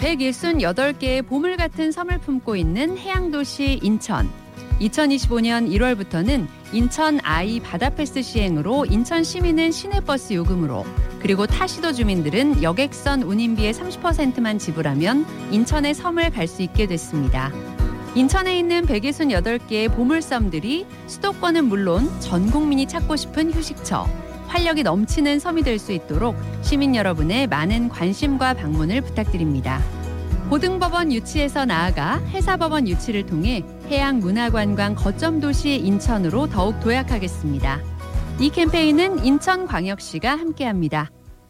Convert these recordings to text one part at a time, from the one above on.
168개의 보물 같은 섬을 품고 있는 해양도시 인천. 2025년 1월부터는 인천 아이 바다패스 시행으로 인천 시민은 시내버스 요금으로, 그리고 타시도 주민들은 여객선 운임비의 30%만 지불하면 인천의 섬을 갈 수 있게 됐습니다. 인천에 있는 168개의 보물섬들이 수도권은 물론 전 국민이 찾고 싶은 휴식처, 활력이 넘치는 섬이 될 수 있도록 시민 여러분의 많은 관심과 방문을 부탁드립니다. 고등법원 유치에서 나아가 해사법원 유치를 통해 해양문화관광 거점도시 인천으로 더욱 도약하겠습니다. 이 캠페인은 인천광역시가 함께합니다.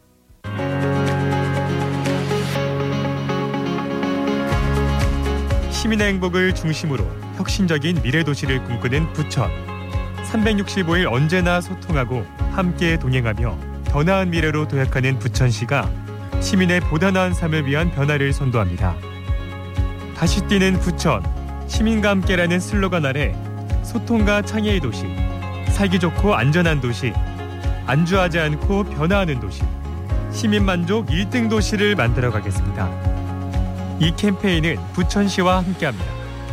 시민의 행복을 중심으로 혁신적인 미래도시를 꿈꾸는 부천. 365일 언제나 소통하고 함께 동행하며 더 나은 미래로 도약하는 부천시가 시민의 보다 나은 삶을 위한 변화를 선도합니다. 다시 뛰는 부천, 시민과 함께라는 슬로건 아래 소통과 창의의 도시, 살기 좋고 안전한 도시, 안주하지 않고 변화하는 도시, 시민만족 1등 도시를 만들어가겠습니다. 이 캠페인은 부천시와 함께합니다.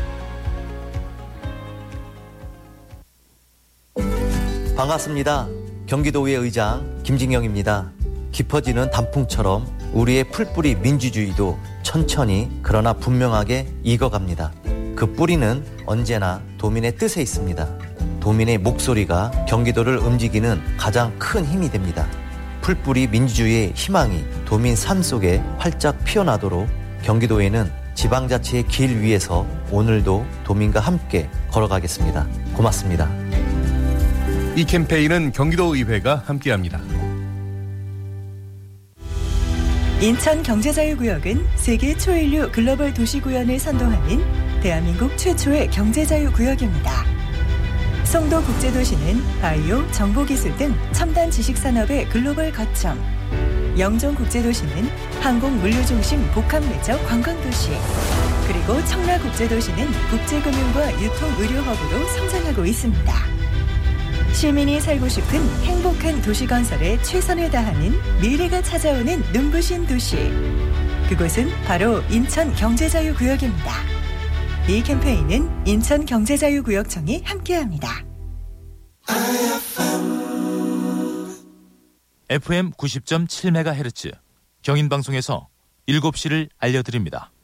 반갑습니다. 경기도의회 의장 김진경입니다. 깊어지는 단풍처럼 우리의 풀뿌리 민주주의도 천천히 그러나 분명하게 익어갑니다. 그 뿌리는 언제나 도민의 뜻에 있습니다. 도민의 목소리가 경기도를 움직이는 가장 큰 힘이 됩니다. 풀뿌리 민주주의의 희망이 도민 삶 속에 활짝 피어나도록 경기도에는 지방자치의 길 위에서 오늘도 도민과 함께 걸어가겠습니다. 고맙습니다. 이 캠페인은 경기도의회가 함께합니다. 인천경제자유구역은 세계 초인류 글로벌 도시구역을 선도하는 대한민국 최초의 경제자유구역입니다. 송도국제도시는 바이오, 정보기술 등 첨단 지식산업의 글로벌 거점, 영종국제도시는 항공물류중심 복합매적 관광도시, 그리고 청라국제도시는 국제금융과 유통의료허브로 성장하고 있습니다. 시민이 살고 싶은 행복한 도시 건설에 최선을 다하는 미래가 찾아오는 눈부신 도시. 그곳은 바로 인천경제자유구역입니다. 이 캠페인은 인천경제자유구역청이 함께합니다. FM 90.7MHz 경인방송에서 7시를 알려드립니다.